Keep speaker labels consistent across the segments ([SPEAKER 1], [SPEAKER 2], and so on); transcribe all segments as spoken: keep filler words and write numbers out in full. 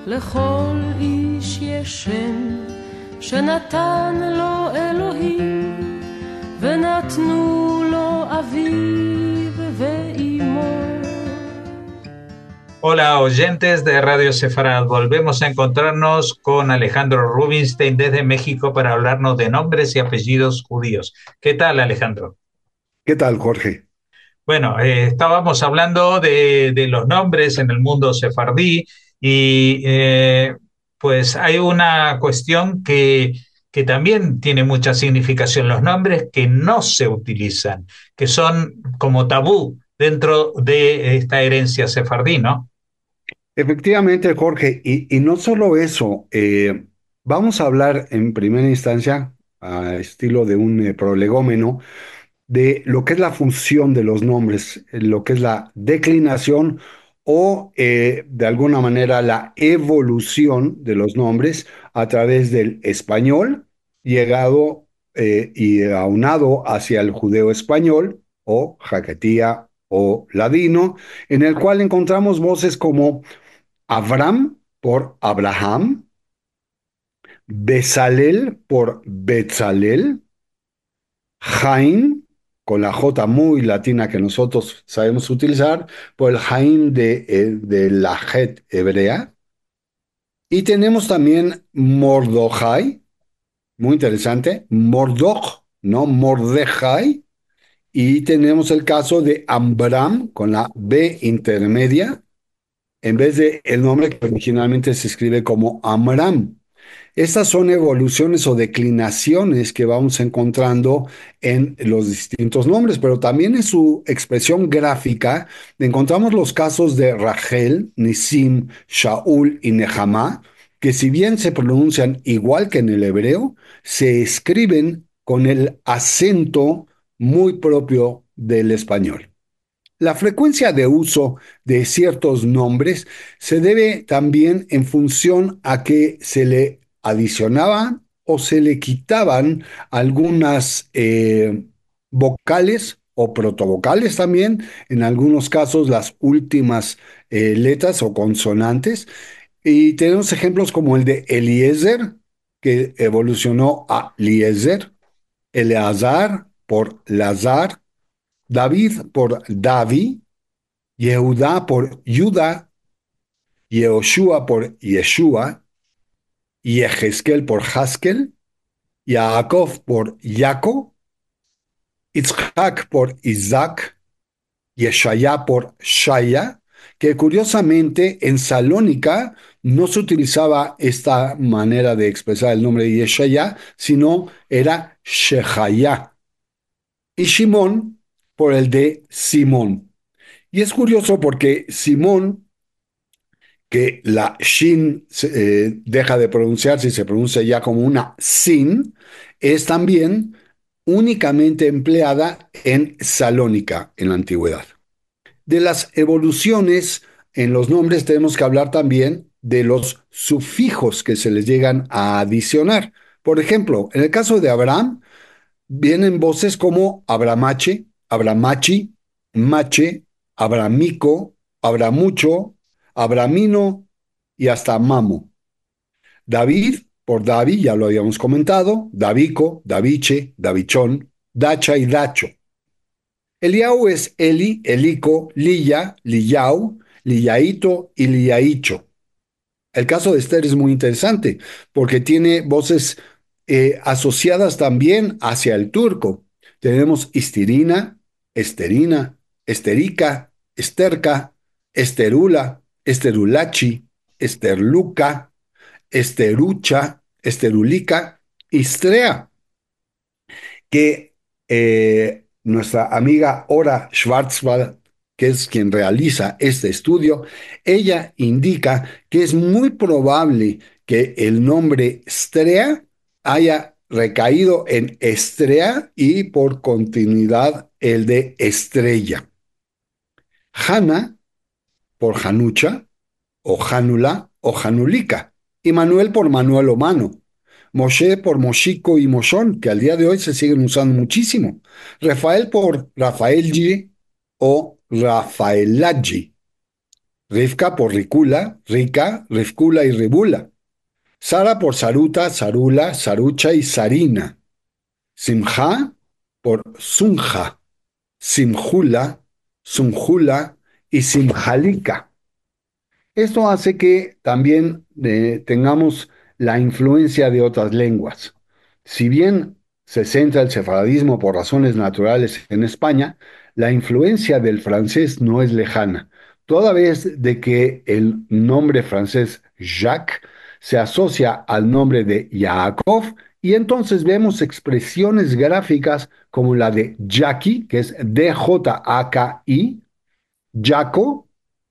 [SPEAKER 1] לכל איש יש שם שנתן לו אלוהים ונתנו לו אביו ואימו.
[SPEAKER 2] Hola oyentes de Radio Sefarad, volvemos a encontrarnos con Alejandro Rubinstein desde México para hablarnos de nombres y apellidos judíos. ¿Qué tal, Alejandro?
[SPEAKER 3] ¿Qué tal, Jorge?
[SPEAKER 2] Bueno, eh, estábamos hablando de, de los nombres en el mundo sefardí y eh, pues hay una cuestión que, que también tiene mucha significación, los nombres que no se utilizan, que son como tabú dentro de esta herencia sefardí, ¿no?
[SPEAKER 3] Efectivamente, Jorge, y, y no solo eso, eh, vamos a hablar en primera instancia, a estilo de un eh, prolegómeno, de lo que es la función de los nombres, eh, lo que es la declinación o eh, de alguna manera la evolución de los nombres a través del español, llegado eh, y aunado hacia el judeo español o jaquetía o ladino, en el cual encontramos voces como Avram por Abraham, Bezalel por Betzalel, Jaim, con la J muy latina que nosotros sabemos utilizar, por el Jaim de, eh, de la Het hebrea. Y tenemos también Mordojai, muy interesante, Mordoj, no Mordejai. Y tenemos el caso de Ambram con la B intermedia, en vez de el nombre que originalmente se escribe como Amram. Estas son evoluciones o declinaciones que vamos encontrando en los distintos nombres, pero también en su expresión gráfica encontramos los casos de Rachel, Nisim, Shaul y Nehemá, que si bien se pronuncian igual que en el hebreo, se escriben con el acento muy propio del español. La frecuencia de uso de ciertos nombres se debe también en función a que se le adicionaban o se le quitaban algunas eh, vocales o protovocales también, en algunos casos las últimas eh, letras o consonantes. Y tenemos ejemplos como el de Eliezer, que evolucionó a Liezer, Eleazar por Lazar, David por Davi, Yehudá por Yuda, Yehoshua por Yeshua, Yehezkel por Haskel, Yaakov por Yaco, Itzhak por Isaac, Yeshaya por Shaya, que curiosamente en Salónica no se utilizaba esta manera de expresar el nombre de Yeshaya, sino era Shehaya, y Shimón por el de Simón. Y es curioso porque Simón, que la shin eh, deja de pronunciarse y se pronuncia ya como una sin, es también únicamente empleada en Salónica en la antigüedad. De las evoluciones en los nombres tenemos que hablar también de los sufijos que se les llegan a adicionar. Por ejemplo, en el caso de Abraham, vienen voces como Abramache, Abramachi, Mache, Abramico, Abramucho, Abramino y hasta Mamo. David, por Davi, ya lo habíamos comentado, Davico, Daviche, Davichón, Dacha y Dacho. Eliau es Eli, Elico, Lilla, Lillau, Lillaito y Lillaicho. El caso de Esther es muy interesante porque tiene voces eh, asociadas también hacia el turco. Tenemos Istirina, Esterina, Esterica, Esterca, Esterula, Esterulachi, Esterluca, Esterucha, Esterulica, Istrea, que eh, nuestra amiga Ora Schwarzwald, que es quien realiza este estudio, ella indica que es muy probable que el nombre Strea haya recaído en Estrea y por continuidad el de Estrella. Hanna por Janucha, o Janula, o Janulica, y Manuel por Manuel o Mano. Moshe por Moshiko y Moshón, que al día de hoy se siguen usando muchísimo. Rafael por Rafaelji o Rafaelaggi. Rivka por Ricula, Rica, Rivcula y Ribula. Sara por Saruta, Sarula, Sarucha y Sarina. Simha por Sunja, Simjula, Sunjula y Simjalika. Esto hace que también eh, tengamos la influencia de otras lenguas. Si bien se centra el sefaradismo por razones naturales en España, la influencia del francés no es lejana, toda vez de que el nombre francés Jacques se asocia al nombre de Yaakov y entonces vemos expresiones gráficas como la de Jackie, que es D J A K I, Jaco,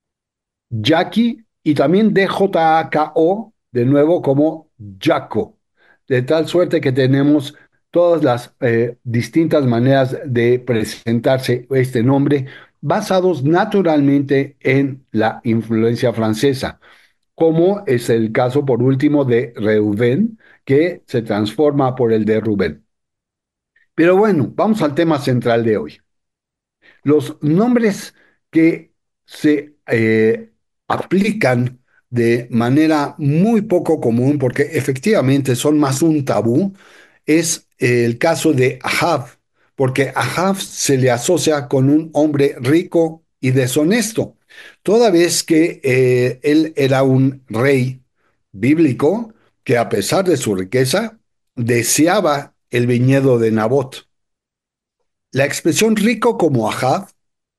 [SPEAKER 3] Jackie y también D J A K O, de nuevo como Jaco, de tal suerte que tenemos todas las eh, distintas maneras de presentarse este nombre, basados naturalmente en la influencia francesa, como es el caso, por último, de Reuben, que se transforma por el de Rubén. Pero bueno, vamos al tema central de hoy. Los nombres que se eh, aplican de manera muy poco común, porque efectivamente son más un tabú, es el caso de Ahab, porque Ahab se le asocia con un hombre rico y deshonesto, toda vez que eh, él era un rey bíblico que a pesar de su riqueza deseaba el viñedo de Nabot. La expresión rico como Ahab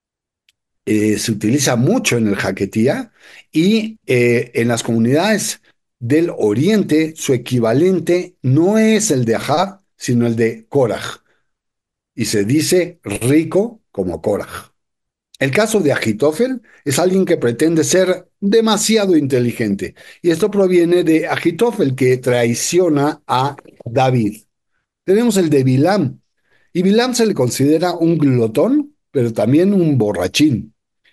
[SPEAKER 3] eh, se utiliza mucho en el jaquetía y eh, en las comunidades del oriente su equivalente no es el de Ahab, sino el de Korah, y se dice rico como Korah. El caso de Agitofel es alguien que pretende ser demasiado inteligente, y esto proviene de Agitofel, que traiciona a David. Tenemos el de Bilam, y Bilam se le considera un glotón, pero también un borrachín.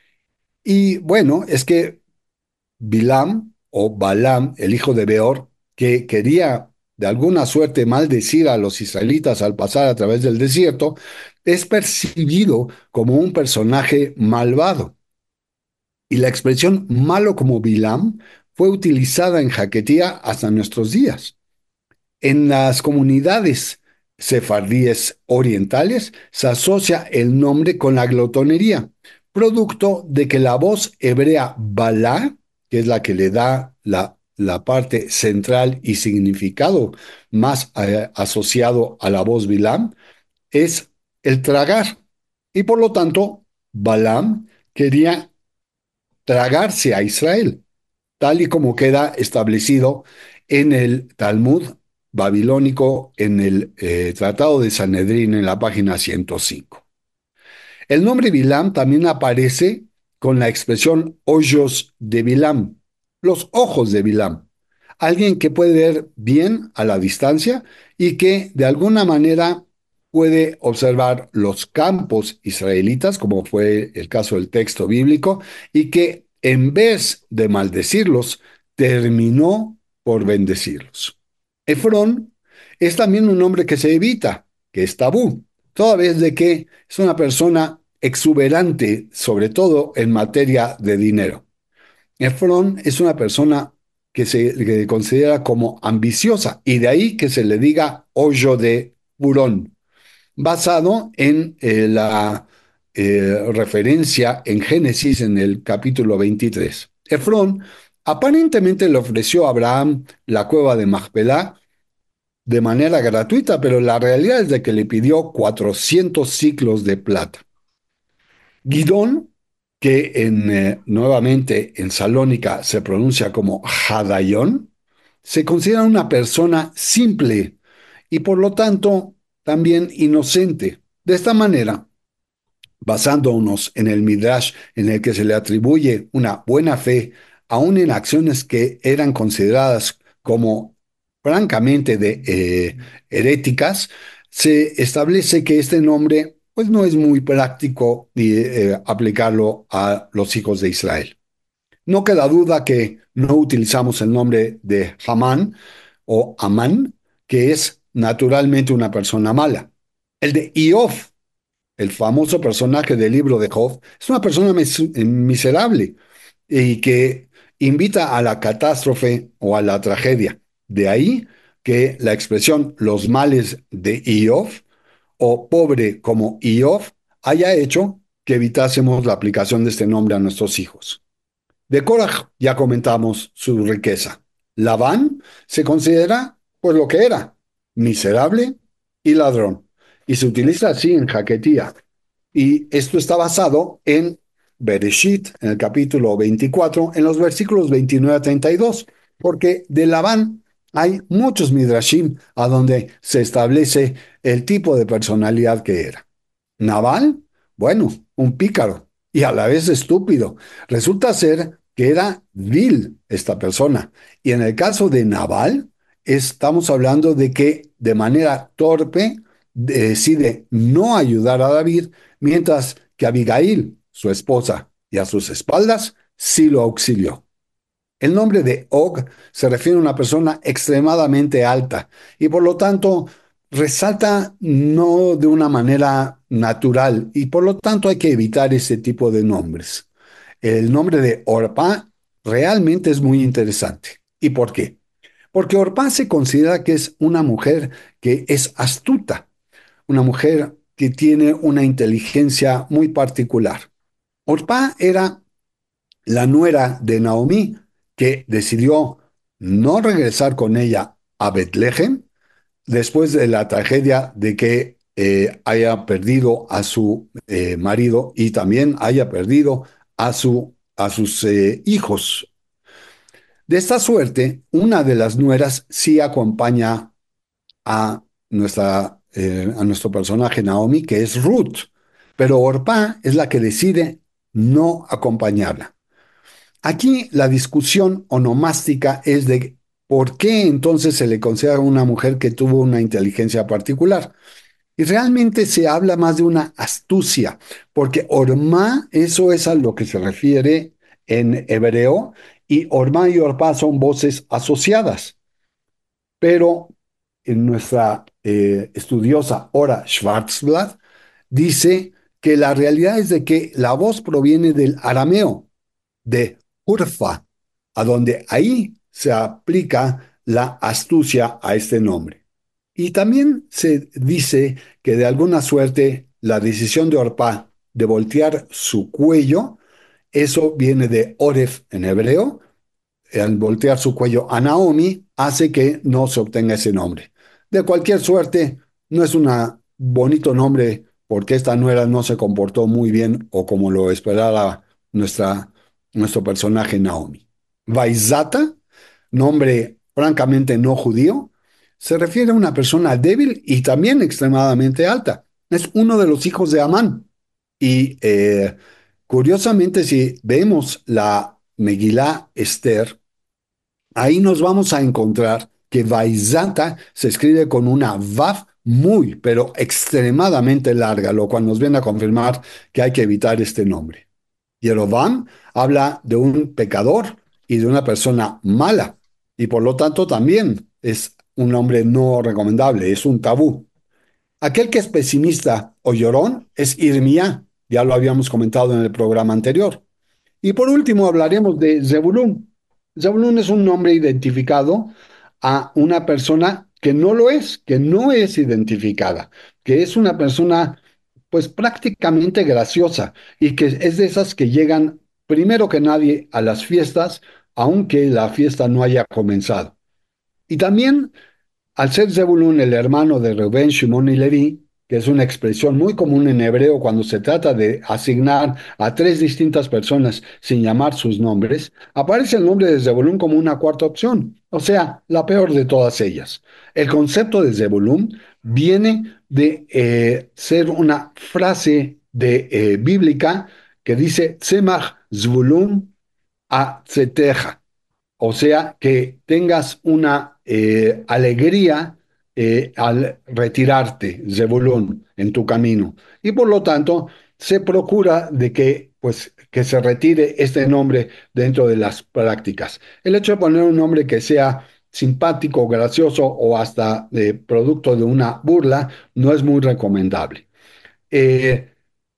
[SPEAKER 3] Y bueno, es que Bilam o Balaam, el hijo de Beor, que quería de alguna suerte maldecir a los israelitas al pasar a través del desierto, es percibido como un personaje malvado. Y la expresión malo como Bilam fue utilizada en Jaquetía hasta nuestros días. En las comunidades sefardíes orientales se asocia el nombre con la glotonería, producto de que la voz hebrea Balá, que es la que le da la, la parte central y significado más eh, asociado a la voz Bilam, es el tragar. Y por lo tanto, Balaam quería tragarse a Israel, tal y como queda establecido en el Talmud babilónico, en el eh, Tratado de Sanedrín, en la página ciento cinco. El nombre Bilam también aparece con la expresión hoyos de Bilam, los ojos de Bilam, alguien que puede ver bien a la distancia y que de alguna manera puede observar los campos israelitas, como fue el caso del texto bíblico, y que en vez de maldecirlos, terminó por bendecirlos. Efrón es también un nombre que se evita, que es tabú, toda vez de que es una persona exuberante, sobre todo en materia de dinero. Efrón es una persona que se que considera como ambiciosa y de ahí que se le diga hoyo de Hurón, basado en eh, la eh, referencia en Génesis en el capítulo veintitrés. Efrón aparentemente le ofreció a Abraham la cueva de Macpelá de manera gratuita, pero la realidad es de que le pidió cuatrocientos ciclos de plata. Gidón, que en, eh, nuevamente en Salónica se pronuncia como Hadayón, se considera una persona simple y por lo tanto también inocente. De esta manera, basándonos en el Midrash en el que se le atribuye una buena fe, aun en acciones que eran consideradas como francamente de, eh, heréticas, se establece que este nombre pues no es muy práctico eh, aplicarlo a los hijos de Israel. No queda duda que no utilizamos el nombre de Hamán o Amán, que es naturalmente una persona mala. El de Iob, el famoso personaje del libro de Job, es una persona mis- miserable, y que invita a la catástrofe o a la tragedia. De ahí que la expresión los males de Iov o pobre como Iov haya hecho que evitásemos la aplicación de este nombre a nuestros hijos. De Korah ya comentamos su riqueza. Labán se considera pues lo que era, miserable y ladrón. Y se utiliza así en Jaquetía. Y esto está basado en Bereshit, en el capítulo veinticuatro, en los versículos veintinueve a treinta y dos, porque de Labán hay muchos midrashim a donde se establece el tipo de personalidad que era. Nabal, bueno, un pícaro y a la vez estúpido. Resulta ser que era vil esta persona. Y en el caso de Nabal, estamos hablando de que de manera torpe decide no ayudar a David, mientras que Abigail, su esposa, y a sus espaldas, sí lo auxilió. El nombre de Og se refiere a una persona extremadamente alta y por lo tanto resalta no de una manera natural y por lo tanto hay que evitar ese tipo de nombres. El nombre de Orpá realmente es muy interesante. ¿Y por qué? Porque Orpá se considera que es una mujer que es astuta, una mujer que tiene una inteligencia muy particular. Orpá era la nuera de Naomi, que decidió no regresar con ella a Betlehem después de la tragedia de que eh, haya perdido a su eh, marido y también haya perdido a, su, a sus eh, hijos. De esta suerte, una de las nueras sí acompaña a, nuestra, eh, a nuestro personaje Naomi, que es Ruth, pero Orpá es la que decide no acompañarla. Aquí la discusión onomástica es de por qué entonces se le considera una mujer que tuvo una inteligencia particular. Y realmente se habla más de una astucia, porque Ormá, eso es a lo que se refiere en hebreo, y Ormá y Orpá son voces asociadas. Pero en nuestra eh, estudiosa Ora Schwarzblatt dice que la realidad es de que la voz proviene del arameo, de Urfa, a donde ahí se aplica la astucia a este nombre. Y también se dice que de alguna suerte la decisión de Orpá de voltear su cuello, eso viene de Oref en hebreo, al voltear su cuello a Naomi, hace que no se obtenga ese nombre. De cualquier suerte, no es un bonito nombre porque esta nuera no se comportó muy bien o como lo esperaba nuestra, nuestro personaje Naomi. Vaizata, nombre francamente no judío, se refiere a una persona débil y también extremadamente alta. Es uno de los hijos de Amán. Y eh, curiosamente, si vemos la Megilá Esther, ahí nos vamos a encontrar que Vaizata se escribe con una Vav muy, pero extremadamente larga, lo cual nos viene a confirmar que hay que evitar este nombre. Jerovam habla de un pecador y de una persona mala, y por lo tanto también es un nombre no recomendable, es un tabú. Aquel que es pesimista o llorón es Irmía, ya lo habíamos comentado en el programa anterior. Y por último hablaremos de Zebulún. Zebulún es un nombre identificado a una persona que no lo es, que no es identificada, que es una persona pues prácticamente graciosa y que es de esas que llegan primero que nadie a las fiestas, aunque la fiesta no haya comenzado. Y también al ser Zebulún el hermano de Reuben, Shimón y Leví, que es una expresión muy común en hebreo cuando se trata de asignar a tres distintas personas sin llamar sus nombres, aparece el nombre de Zebulún como una cuarta opción, o sea, la peor de todas ellas. El concepto de Zebulún viene de eh, ser una frase de, eh, bíblica que dice Tzemach Zvulun a Tzeteja, o sea, que tengas una eh, alegría eh, al retirarte, Zebulón, en tu camino. Y por lo tanto, se procura de que, pues, que se retire este nombre dentro de las prácticas. El hecho de poner un nombre que sea simpático, gracioso o hasta de producto de una burla no es muy recomendable. Eh,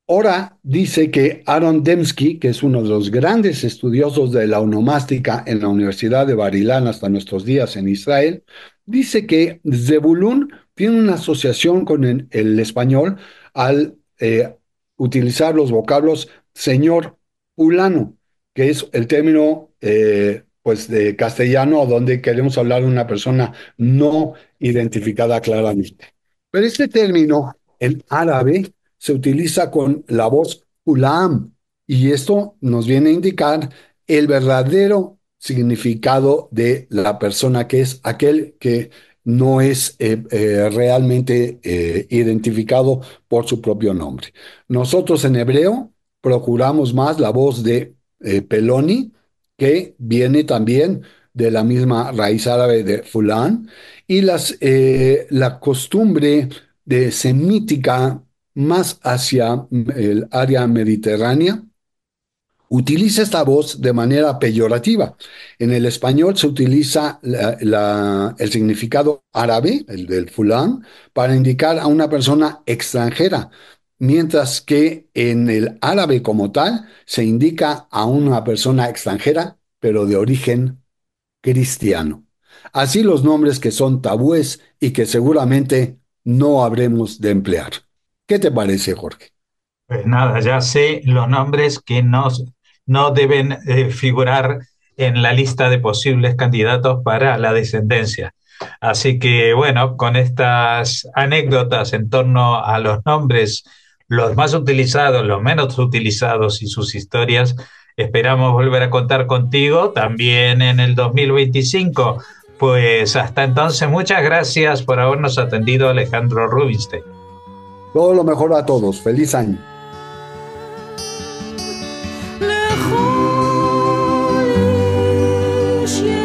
[SPEAKER 3] Ahora dice que Aaron Dembski, que es uno de los grandes estudiosos de la onomástica en la Universidad de Bar-Ilan hasta nuestros días en Israel, dice que Zebulún tiene una asociación con el, el español al eh, utilizar los vocablos señor fulano, que es el término eh, pues de castellano donde queremos hablar de una persona no identificada claramente. Pero este término en árabe se utiliza con la voz ulam y esto nos viene a indicar el verdadero significado de la persona, que es aquel que no es eh, eh, realmente eh, identificado por su propio nombre. Nosotros en hebreo procuramos más la voz de eh, Peloni, que viene también de la misma raíz árabe de fulán, y las, eh, la costumbre de semítica más hacia el área mediterránea, utiliza esta voz de manera peyorativa. En el español se utiliza la- la- el significado árabe, el del fulán, para indicar a una persona extranjera, mientras que en el árabe como tal se indica a una persona extranjera, pero de origen cristiano. Así los nombres que son tabúes y que seguramente no habremos de emplear. ¿Qué te parece, Jorge?
[SPEAKER 2] Pues nada, ya sé los nombres que no, no deben eh, figurar en la lista de posibles candidatos para la descendencia. Así que bueno, con estas anécdotas en torno a los nombres, los más utilizados, los menos utilizados y sus historias, esperamos volver a contar contigo también en el dos mil veinticinco. Pues hasta entonces, muchas gracias por habernos atendido, Alejandro Rubinstein.
[SPEAKER 3] Todo lo mejor a todos. Feliz año.
[SPEAKER 1] לכל איש